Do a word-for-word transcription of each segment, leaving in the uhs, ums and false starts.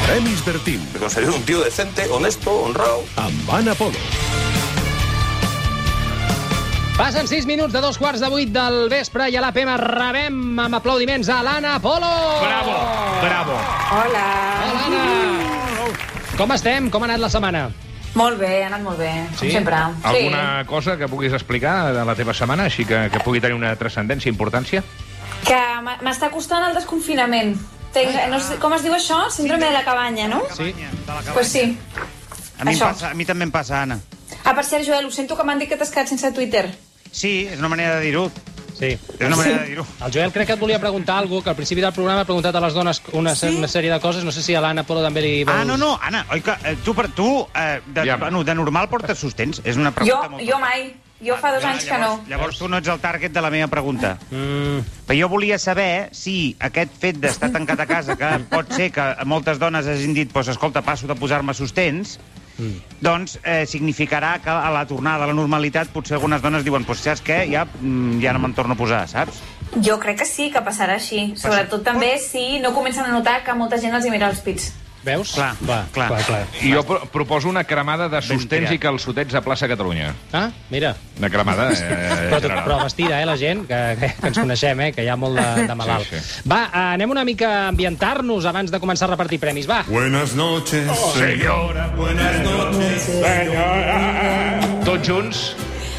Premis Bertín. Me considero un tío decente, honesto, honrado. Amb Anna Polo. Passen sis minuts de dos quarts de vuit del vespre i a l'A P M rebem amb aplaudiments a l'Anna Polo. Bravo, bravo. Hola. Hola, Anna. Com estem? Com ha anat la setmana? Molt bé, ha anat molt bé, com Sí? sempre. Alguna cosa que puguis explicar de la teva setmana, així que, que pugui tenir una transcendència, importància? Sí. Que m'ha- m'està costant el desconfinament. Tenc, no sé, com es diu això? Síndrome de la cabanya, no? Sí. Pues sí. A mi, em Això. passa, a mi també em passa, Anna. Ah, per cert, Joel, ho sento que m'han dit que t'has quedat sense Twitter. Sí, és una manera de dir-ho. Sí. És una manera de dir-ho. El Joel crec que et volia preguntar alguna cosa, que al principi del programa ha preguntat a les dones una, sí? una sèrie de coses. No sé si a l'Anna Polo també li vols... Ah, no, no, Anna, oi que eh, tu, per tu eh, de, Ja. bueno, de normal portes sostens? És una Jo, pregunta molt... jo mai. Jo fa dos anys que no. Llavors, llavors tu no ets el target de la meva pregunta. Mm, Però jo volia saber si aquest fet d'estar tancat a casa, que pot ser que moltes dones hagin dit pues, escolta, passo de posar-me sostens, mm. doncs eh, significarà que a la tornada a la normalitat potser algunes dones diuen pues, saps què? Ja, mm, ja no me'n torno a posar, saps? Jo crec que sí, que passarà així. Sobretot també si no comencen a notar que molta gent els hi mira els pits. Veus? Clar, clar, clar. clar, clar. Jo pro proposo una cremada de sostens tirat. i calçotets a plaça Catalunya. Ah, mira. Una cremada eh, Però, general. però vestida, eh, la gent, que, que, que ens coneixem, eh, que hi ha molt de, de malalt. Sí, sí. Va, anem una mica a ambientar-nos abans de començar a repartir premis, va. Buenas noches, señora. Buenas noches, señora. Tots junts.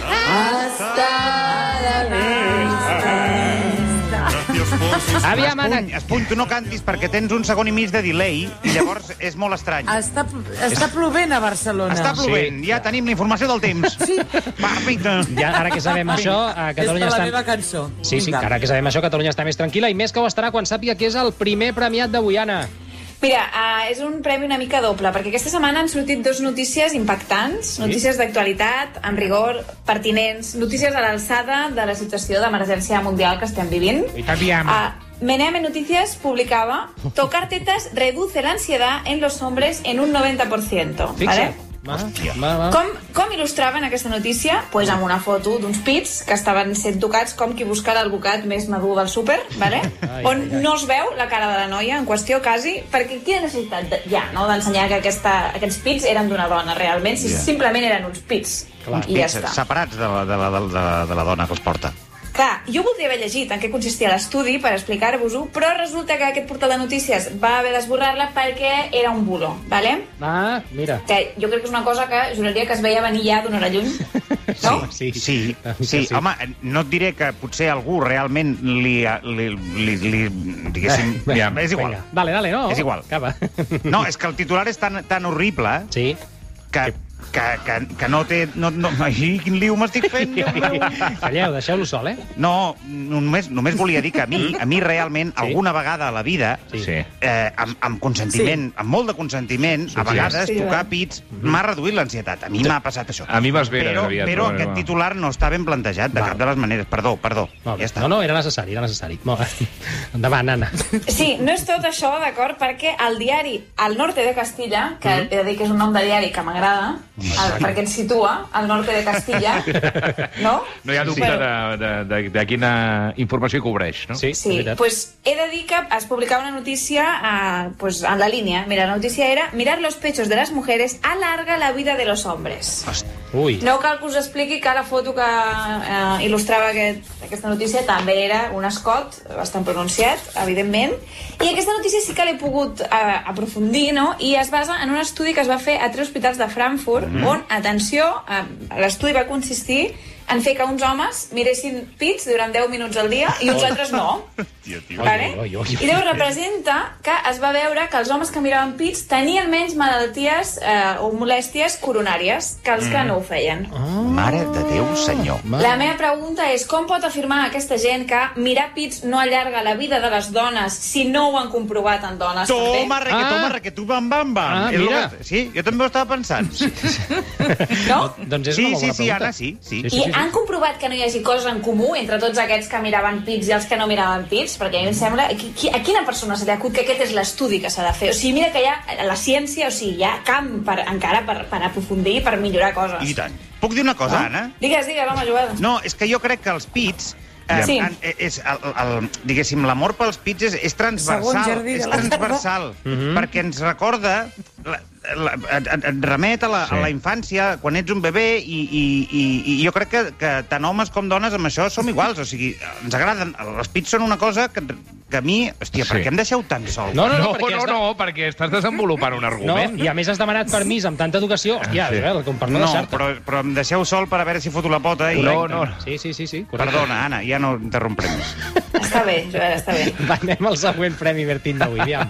Aviam, Anna. Espuny, Espuny, tu no cantis perquè tens un segon i mig de delay i llavors és molt estrany. Està, està plovent a Barcelona. Està plovent, Sí. ja tenim la informació del temps. Sí. Perfecte. Ja, ara que sabem això, a Catalunya És per la està... meva cançó. Sí, sí, Vinga. ara que sabem això, Catalunya està més tranquil·la i més que ho estarà quan sàpiga que és el primer premiat d'avui, Anna. Mira, uh, és un premi una mica doble, perquè aquesta setmana han sortit dos notícies impactants, notícies d'actualitat, amb rigor, pertinents, notícies a l'alçada de la situació d'emergència mundial que estem vivint. Aviam. Uh, Meneame Noticias publicaba: tocar tetas reduce la ansiedad en los hombres en un noventa por ciento. ¿Vale? Fixa't. Va, va, va. Com, com il·lustraven aquesta notícia? Pues amb una foto d'uns pits que estaven sent tocats com qui busca l'alvocat més madur del súper, vale? Ai, on ai, ai. no es veu la cara de la noia en qüestió quasi, perquè quina necessitat de, ja, no, d'ensenyar que aquesta, aquests pits eren d'una dona realment, si Ja. simplement eren uns pits. Clar. Uns I ja pits està. separats de la, de, la, de, la, de la dona que els porta. Clar, jo voldria haver llegit en què consistia l'estudi per explicar-vos-ho, però resulta que aquest portal de notícies va haver d'esborrar-la perquè era un bulo, vale? Ah, mira. Que jo crec que és una cosa que juraria que es veia venir ja d'una hora lluny, no? Sí, Sí, Una mica sí, home, no et diré que potser algú realment li, li, li, li diguéssim... Eh, ja, és igual. Vinga. Dale, dale, no. És igual. Acaba. No, és que el titular és tan, tan horrible Sí. que, que, que, que no té... No, no, ai, quin liu m'estic fent, Déu meu. Calleu, deixeu-lo sol, eh? No, només, només volia dir que a mi, a mi realment, Sí. alguna vegada a la vida, Sí. Sí. eh, amb, amb consentiment, amb molt de consentiment, a vegades Sí, tocar Joan. pits m'ha reduït l'ansietat. A mi m'ha passat això. A mi vas bé, Però, aviat. però aquest titular no està ben plantejat de Val. cap de les maneres. Perdó, perdó. Molt bé. Ja està. No, no, era necessari, era necessari. Molt bé. Endavant, Anna. Sí, no és tot això, d'acord, perquè el diari El Norte de Castilla, que he de dir que és un nom de diari que m'agrada, el- perquè ens situa al Norte de Castilla, no? No hi ha dubte de, de, de, de quina informació cobreix, no? Sí, és Sí, veritat. pues he de dir que es publicava una notícia uh, pues, en la línia. Mira, la notícia era: mirar los pechos de las mujeres alarga la vida de los hombres. Ui. No cal que us expliqui que la foto que eh, il·lustrava aquest, aquesta notícia també era un escot bastant pronunciat, evidentment, i aquesta notícia sí que l'he pogut eh, aprofundir, no? I es basa en un estudi que es va fer a tres hospitals de Frankfurt, mm. on, atenció, eh, l'estudi va consistir en fer que uns homes miressin pits durant deu minuts al dia i uns altres no. Tio, tio. Vale? Oi, oi, oi. I llavors representa que es va veure que els homes que miraven pits tenien menys malalties eh, o molèsties coronàries que els que no ho feien. Mare de Déu, senyor. La meva pregunta és: com pot afirmar aquesta gent que mirar pits no allarga la vida de les dones si no ho han comprovat en dones? Toma, també? re, que Ah. toma, re, que tu bam, bam, bam. Ah, És el mira. que- Sí, jo també ho estava pensant. Sí, No? Doncs és sí, una molt sí, bona sí, pregunta. Anna, sí, sí. Sí, sí, I sí. han comprovat que no hi hagi coses en comú entre tots aquests que miraven pits i els que no miraven pits? Perquè a mi em sembla... qui- qui- A quina persona se li acut que aquest és l'estudi que s'ha de fer? O sigui, mira que hi ha la ciència, o sigui, hi ha camp per, encara per, per aprofundir i per millorar coses. I tant. Puc dir una cosa, Anna? Digues, digues, home, Joel. No, és que jo crec que els pits Eh, Sí. en- és, el, el, diguéssim, l'amor pels pits és, és Segon transversal. jardí de És la transversal, perquè ens recorda... La, la, et, et remet a la, Sí. a la infància, quan ets un bebè, i, i, i, i jo crec que, que tant homes com dones amb això som iguals. O sigui, ens agraden. Els pits són una cosa que, que a mi... Hòstia, Sí. per què em deixeu tan sol? No, no, no, No, perquè no, has de- no, perquè estàs desenvolupant un No, argument. i a més has demanat permís amb tanta educació. Hòstia, Sí. Joel, com per no, No, deixar-te. però, però em deixeu sol per a veure si foto la pota. I... No, no. Sí, sí, sí, sí. correcte. Perdona, Anna, ja no interromprem més. Està bé, Joel, està bé. Va, anem al següent premi Bertín d'avui, aviam.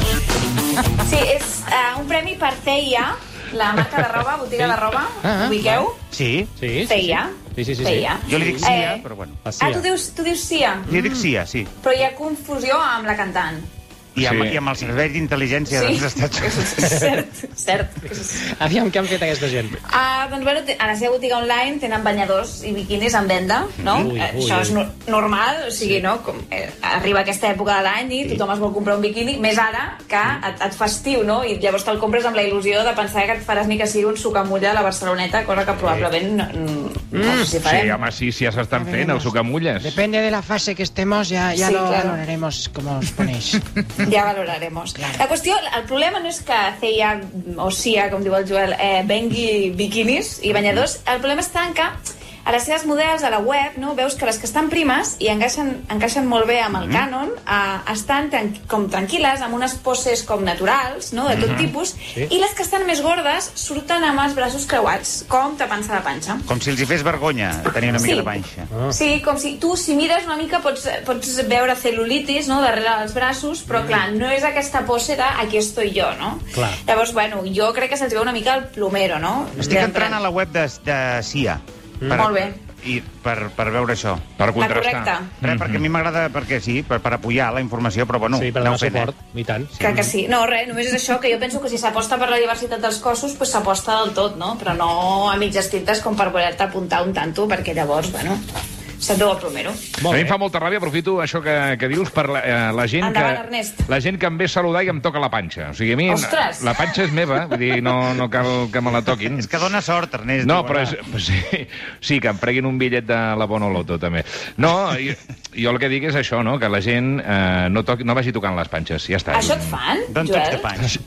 Sí, és uh, un premi per C I A, la marca de roba, botiga de roba. Ah, Ubiqueu? Sí? Sí, sí, C I A. Sí, sí, sí. sí. C I A. Jo li dic Sia, Eh, però bueno. La Ah, Cia. tu dius, tu dius Sia, Jo dic Sia, sí. però hi ha confusió amb la cantant. I amb, Sí. i amb el servei d'intel·ligència dels Estats Units. cert, cert. Aviam, què han fet aquesta gent? Ah, doncs, bueno, te- a la seva botiga online tenen banyadors i biquinis en venda, no? Ui, Eh, ui, Això ui. és no, normal, o sigui, no? Com, eh, arriba aquesta època de l'any i tothom es vol comprar un biquini, més ara que et, et fa estiu, no? I llavors te'l compres amb la il·lusió de pensar que et faràs ni que sigui un sucamulla a la Barceloneta, cosa que probablement no, no, no sé si farem. Sí, home, sí, sí, ja s'estan fent, els sucamulles. Depende de la fase que estemos, ya, ya Sí, lo claro. valoraremos como os ponéis. Ja valoraremos. La qüestió, el problema no és que C I A o Sia, com diu el Joel, eh, vengui biquinis i banyadors. El problema està en que a les seves models, a la web, no, veus que les que estan primes i encaixen, encaixen molt bé amb el cànon, eh, estan tran com tranquil·les, amb unes poses com naturals, no, de tot tipus, i les que estan més gordes surten amb els braços creuats, com tapant-se la panxa. Com si els hi fes vergonya tenir una mica Sí. de panxa. Sí, com si tu, si mires una mica, pots, pots veure cel·lulitis, no?, darrere dels braços, però, clar, no és aquesta pose de aquí estoy jo, no? Clar. Llavors, bueno, jo crec que se'ls veu una mica el plomero, no? Estic entrant a la web de, de Sia. Per, Molt bé. I per, per veure això. Per La contrastar. correcta. Res, perquè a mi m'agrada, perquè sí, per, per apoyar la informació, però bueno, Sí, per aneu donar fent, suport, i tant. Crec que sí. No, res, només és això, que jo penso que si s'aposta per la diversitat dels cossos, pues s'aposta del tot, no? Però no a mitges tintes com per voler-te apuntar un tanto, perquè llavors, bueno, se't veu el plomero. A Molt mi em bé. fa molta ràbia, aprofito això que, que dius per la, eh, la gent Endavant, que... Ernest. La gent que em ve a saludar i em toca la panxa. O sigui, a mi Ostres! la panxa és meva, vull dir, no, no cal que me la toquin. És que dona sort, Ernest. No, diu, però "Ah". és, però sí, sí, que em preguin un bitllet de la Bonoloto, també. No, jo, jo el que dic és això, no?, que la gent eh, no, toqui, no vagi tocant les panxes, ja està. Això et fan, D'on tots de Joel? panys?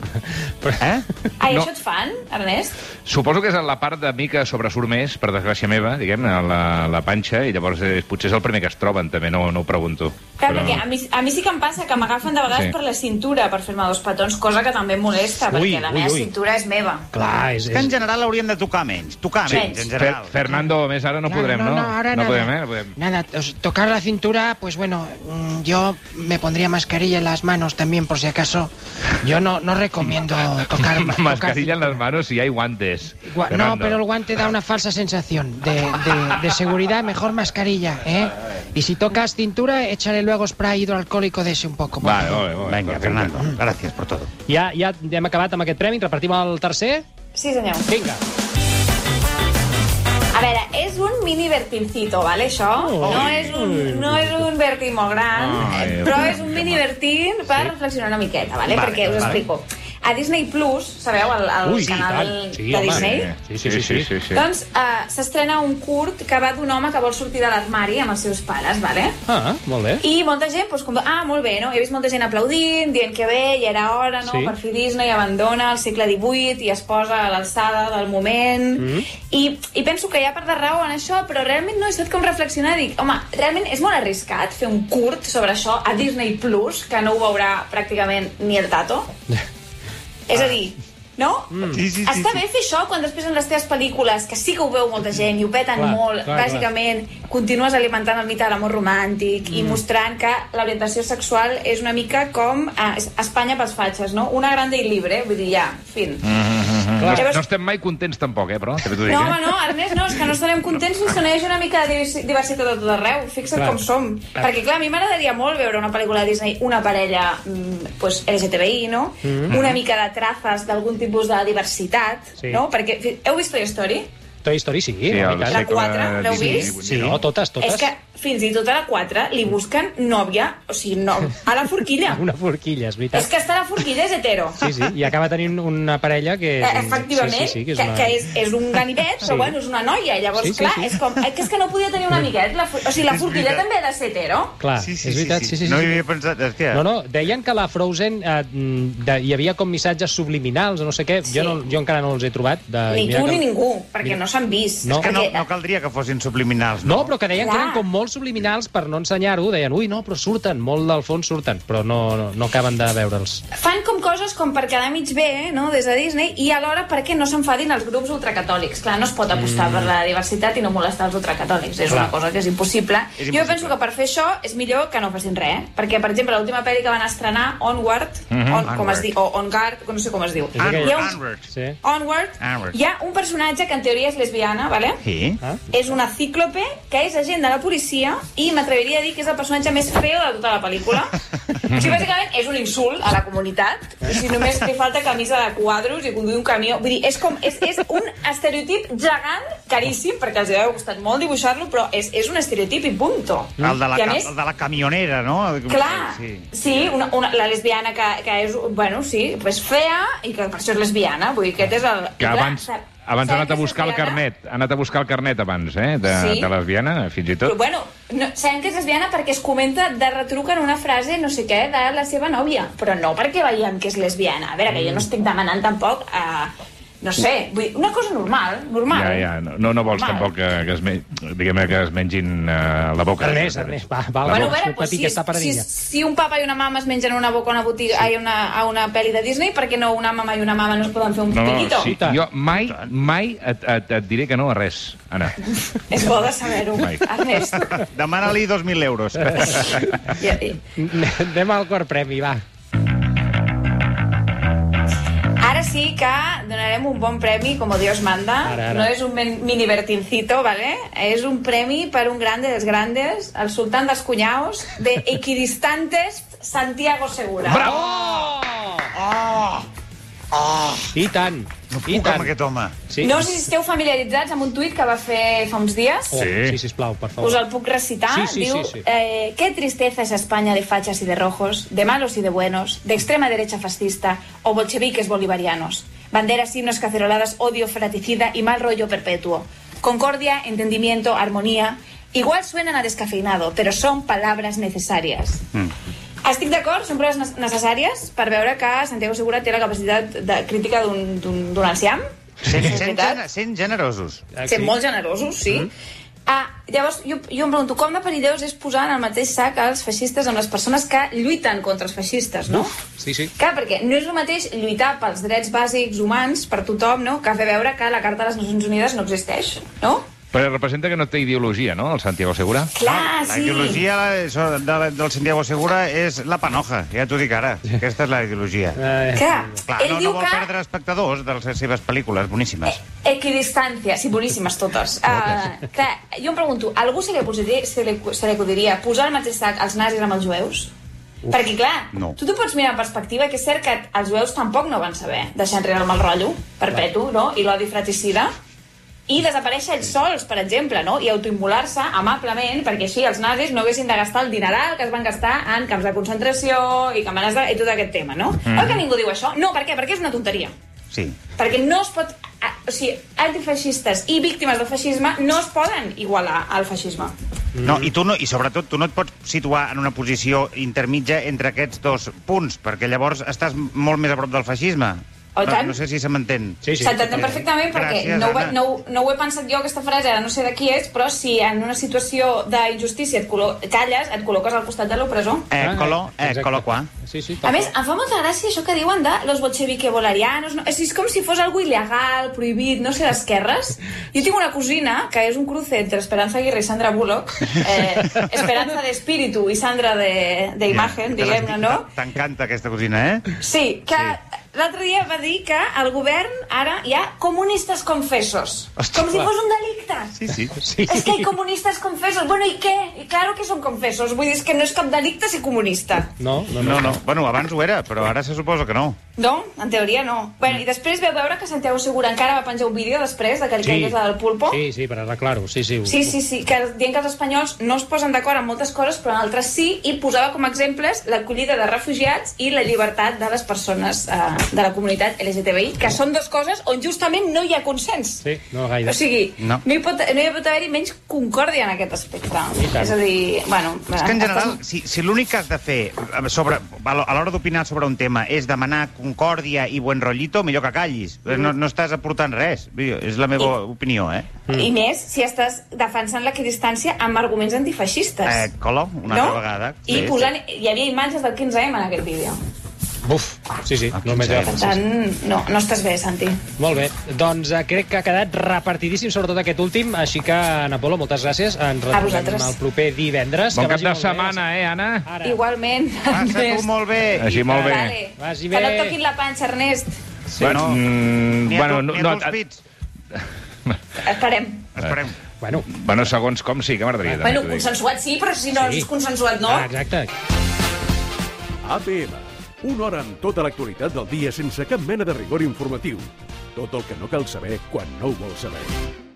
Eh? Ai, No. això et fan, Ernest? Suposo que és la part de mi que sobresurt més, per desgràcia meva, diguem, la, la panxa, i llavors és, potser és el primer que es troben, també, no, no ho pregunto. Clar, perquè a mi, a mi sí que em passa que m'agafen de vegades Sí. per la cintura per fer-me dos petons, cosa que també em molesta, Ui, perquè la ui, meva ui. cintura és meva. Clar, és... És que en és... general haurien de tocar menys. Tocar Sí. menys, en Fer, general. Fernando, més ara no Claro, podrem, no? No, ahora no nada. podem, eh? No podem. Nada, os- tocar la cintura, pues bueno, mm, yo me pondría mascarilla en las manos también, por si acaso. Yo no, no recomiendo tocar... tocar Mascarilla en cintura. las manos y hay guantes. Gua- No, Fernando. pero el guante da una falsa sensación de, de- de seguridad, mejor mascarilla, ¿eh? Y si tocas cintura, échale luego spray hidroalcohólico de ese un poco. por Vale, favor. vale, vale. Vinga, perfecte. Fernando, gràcies per tot. Ja, ja hem acabat amb aquest premi, repartim el tercer. Sí, senyor. Vinga. A veure, és un mini Bertincito, ¿vale, això? Oh. No és un, no és un Bertín molt gran, Ai, eh, però és un mini Bertín per reflexionar una miqueta, ¿vale? Vale, Perquè us vale. explico. A Disney Plus, sabeu, el, el Ui, sí, canal tant. Sí, de home. Disney? Sí, sí, sí, sí. sí, sí. Doncs uh, s'estrena un curt que va d'un home que vol sortir de l'armari amb els seus pares, ¿vale? Ah, molt bé. I molta gent, doncs, com, ah, molt bé, no? He vist molta gent aplaudint, dient que bé, ja era hora, no? Sí. Per fi Disney abandona el segle divuit i es posa a l'alçada del moment. Mm. I, I penso que hi ha part de raó en això, però realment no he estat com reflexionar. Dic, home, realment és molt arriscat fer un curt sobre això a Disney Plus, que no ho veurà pràcticament ni el Tato. És a dir, no? Mm. Sí, sí, sí, Està sí. bé fer això quan després en les teves pel·lícules, que sí que ho veu molta gent i ho peten Clar, molt, clar, bàsicament continues alimentant el mite de l'amor romàntic i mostrant que l'orientació sexual és una mica com a Espanya pels fatxes, no? Una grande i libre, vull dir, ja, fin. No, Llavors- no estem mai contents tampoc, eh, però... també t'ho dic, No, eh? home, no, Ernest, no, és que no estarem contents fins que no hi hagi una mica de divers- diversitat a tot arreu. Fixa't Clar. com som. Perquè, clar, a mi m'agradaria molt veure una pel·lícula de Disney, una parella mm, pues, L G T B I, no? Una mica de trazes d'algun tipus de diversitat, Sí. no? Perquè, fi- heu vist Toy Story? Toy Story, sí. Sí, no, el i tant. La segle quatre, l'heu divuit, vist? Sí, no, totes, totes. És que, fins i tot a la quatre li busquen nòvia, o sigui, no, a la forquilla. Una forquilla, és veritat. És que està a la forquilla és hetero. Sí, sí, i acaba tenint una parella que... És eh, un... efectivament, sí, sí, sí, que, és, que, una... que és, és un ganivet, però sí. bueno, és una noia. Llavors, sí, sí, clar, sí. és com... Eh, que és que no podia tenir un amiguet. La, o sigui, la forquilla també ha de ser hetero. Clar, Sí, sí, és veritat, sí, sí, sí. sí. No sí. hi havia pensat, hòstia. No, no, deien que la Frozen eh, de, hi havia com missatges subliminals o no sé què. Sí. Jo, no, jo encara no els he trobat. De, Ni mira tu que... ni ningú, perquè no s'han vist. No. Que no, Perquè- no caldria que fossin subliminals, No, no? però que deien Clar. que eren com molt subliminals per no ensenyar-ho. Deien, ui, no, però surten, molt del fons surten, però no, no, no acaben de veure'ls. Fan com coses com per quedar mig bé, no?, des de Disney, i alhora perquè no s'enfadin els grups ultracatòlics. Clar, no es pot apostar mm. per la diversitat i no molestar els ultracatòlics. És Clar. una cosa que és impossible. És Jo impossible. penso que per fer això és millor que no facin res, eh? Perquè, per exemple, l'última pel·li que van estrenar, Onward, Mhm. on, com Onward. es diu, o Onguard, no sé com es diu. És aquell- Hi ha un- Onward. Sí. Onward, Onward. hi ha un personatge que en teoria és lesbiana, ¿vale? Sí? Ah? És una cíclope que és agent de la policia i m'atreviria a dir que és el personatge més feo de tota la pel·lícula. O sigui, bàsicament és un insult a la comunitat. O sigui, només li falta camisa de quadros i conduir un camió. Vull dir, és, com, és, és un estereotip gegant, caríssim, perquè els deu haver costat molt dibuixar-lo, però és, és un estereotip i punto. El de la, I a ca més- el de la camionera, no? Clar, Sí. sí, una, una, la lesbiana que, que és, bueno, sí, pues fea i que per això és lesbiana, vull dir, aquest és el... Que i clar, abans, sap- abans ha sabem anat a que és buscar el lesbiana? carnet. Ha anat a buscar el carnet abans, eh? De, Sí. de lesbiana, fins i Però, tot. bueno, no, sabem que és lesbiana perquè es comenta de retruc en una frase, no sé què, de la seva nòvia, però no perquè veiem que és lesbiana. A veure, que jo no estic demanant tampoc a... No sé, vull dir, una cosa normal, normal. Ja, ja, no, no, no vols Normal. tampoc que, que, es, me, diguem que es mengin uh, la boca. Ernest, Ernest, va, va, La Bueno, a boca. veure, pues, petit si, que està per si, niña. si un papa i una mama es mengen una boca a una botiga, sí. a, una, a una pel·li de Disney, per què no una mama i una mama no es poden fer un No, no, piquito? sí, jo mai, mai et, et, et diré que no a res, Anna. És bo de saber-ho, Mai. Ernest. Demana-li dos mil euros. Ja, i- Anem al quart premi, va. Ara sí que donarem un bon premi, com Dios manda. Ara, ara. No és un men- mini Bertincito, ¿vale? És un premi per un grande dels grandes, el sultán dels cunyaos, de Equidistantes Santiago Segura. Bravo! Oh! Oh! I tant, No i puc tant. amb aquest home. Sí? No sé si esteu familiaritzats amb un tuit que va fer fa uns dies. Oh, Sí. sí, sisplau, per favor. Us el puc recitar. Sí, sí, Diu, sí, sí. Eh, qué tristeza esa España de fachas y de rojos, de malos y de buenos, de extrema derecha fascista o bolcheviques bolivarianos. Banderas, himnos, caceroladas, odio, fratricida y mal rollo perpetuo. Concordia, entendimiento, armonía. Igual suenan a descafeinado, pero son palabras necesarias. Mm. Estic d'acord, són proves ne- necessàries per veure que Santiago Segura té la capacitat de crítica d'un d'un- d'un enciam. Sent, És sent, veritat. gen- sent generosos. Sent molt generosos, sí. Mm. Ah, llavors, jo, jo em pregunto, com de perillós és posar en el mateix sac els feixistes amb les persones que lluiten contra els feixistes, no? Sí, sí. Clar, perquè no és el mateix lluitar pels drets bàsics humans per tothom, no?, que fer veure que la Carta de les Nacions Unides no existeix, no? Però representa que no té ideologia, no, el Santiago Segura? Clar, La sí. ideologia això, de, del Santiago Segura és la panoja, ja t'ho dic ara. Aquesta és la ideologia. Eh, Clar, Clar, ell no, diu no vol que... perdre espectadors de les seves pel·lícules, boníssimes. Equidistància, sí, boníssimes totes. Uh, clar, jo em pregunto, a algú se li, acudiria, se, li, se li acudiria posar al mateix sac els nazis amb els jueus? Uf, perquè, clar, no. tu t'ho pots mirar en perspectiva, que és cert que els jueus tampoc no van saber deixar enrere el mal rotllo perpetu, no?, i l'odi fratricida, i desaparèixer ells sols, per exemple, no?, i autoimmolar-se amablement, perquè així els nazis no haguessin de gastar el dineral que es van gastar en camps de concentració i campanes de... i tot aquest tema, no? Mm. Oi que ningú diu això? No, per què? Perquè és una tonteria. Sí. Perquè no es pot... O sigui, antifeixistes i víctimes del feixisme no es poden igualar al feixisme. No, i, tu no, I sobretot tu no et pots situar en una posició intermitja entre aquests dos punts, perquè llavors estàs molt més a prop del feixisme. Oh, no, tant. no sé si se m'entén. Sí, sí. S'entén perfectament perquè Gràcies, no ho, he, Anna. no, ho- no ho he pensat jo, aquesta frase, ara no sé de qui és, però si en una situació d'injustícia et colo- calles, et col·loques al costat de l'opressor. Eccolo, exacte. eccolo qua. Sí, sí, A més, em fa molta gràcia això que diuen de los bolcheviques bolarianos. No? És, és com si fos algo il·legal, prohibit, no sé, d'esquerres. Jo tinc una cosina que és un cruce entre Esperanza Aguirre i Sandra Bullock. Eh, Esperanza de espíritu i Sandra de, de imagen, Te diguem-ne, l'estic- no? T'encanta aquesta cosina, eh? Sí, que... Sí. l'altre dia va dir que el govern ara hi ha comunistes confessos. Hosti, com si clar. fos un delicte. Sí, sí. Sí. És que hay comunistes confessos. Bueno, ¿y qué? Y claro que son confessos. Vull dir, és que no és cap delicte ser comunista. No, no, No, no. no. Bueno, abans ho era, però ara se suposa que no. No? En teoria no. Bueno, i després veu veure que Santiago Segura encara va penjar un vídeo després de que li Sí. caigués la del pulpo. Sí, sí, per arreglar-ho. Sí, sí. Sí, sí, sí, que dient que els espanyols no es posen d'acord en moltes coses, però en altres sí, i posava com a exemples l'acollida de refugiats i la llibertat de les persones eh, de la comunitat L G T B I, que són dues coses on justament no hi ha consens. Sí, no gaire. O sigui, No. no, hi pot, no hi pot haver-hi menys concòrdia en aquest aspecte. I tant. És a dir, bueno... És que en general, estàs- si, si l'únic que has de fer sobre, a l'hora d'opinar sobre un tema és demanar concòrdia i buen rollito, millor que callis. No, no estàs aportant res. Vull dir, És la meva I- opinió, eh? I més si estàs defensant l'equidistància amb arguments antifeixistes. Eh, Colo, una no? altra vegada. I posant, hi havia imatges del quinze eme en aquest vídeo. Buf, sí, sí, Ah, només quinze ja eme. Per tant, no, no estàs bé, Santi. Molt bé, doncs eh, crec que ha quedat repartidíssim, sobretot aquest últim, així que, Ana Polo, moltes gràcies. Ens retrobem vosaltres. el proper divendres. Bon Que cap vagi de molt bé. setmana, eh, Anna? Ara. Igualment. Passa Ernest. tu molt bé. Així, molt bé. Vale. Vagi Que no bé. et toquin la panxa, Ernest. Sí, Bueno, no. mm, Ni a, bueno, tu, no, ni a no, tu els pits. Esperem. Esperem. Bueno, bueno, segons com sí que m'agradaria. també Bueno, t'ho dic. consensuat sí, però si no Sí. és consensuat no. ah, exacte. A P M. Una hora amb tota l'actualitat del dia sense cap mena de rigor informatiu. Tot el que no cal saber quan no ho vols saber.